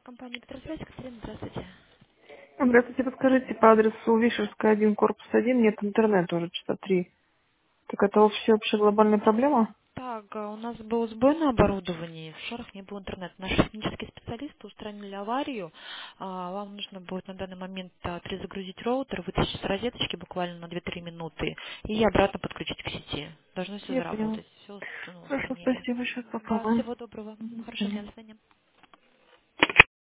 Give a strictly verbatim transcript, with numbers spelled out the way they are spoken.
Компания Петросвязь, Катерина, здравствуйте. Здравствуйте, подскажите, по адресу Вишерская, один, корпус один, нет интернета уже часа три. Так это все вообще глобальная проблема? Так, а, у нас был сбой на оборудовании, в шарах не было интернета. Наши технические специалисты устранили аварию. А, Вам нужно будет на данный момент а, перезагрузить роутер, вытащить с розеточки буквально на две-три минуты и обратно подключить к сети. Должно все Я поняла. заработать. Все Хорошо, устранили. спасибо, сейчас Да, попробуем. всего доброго. До Хорошего свидания. дня, до свидания.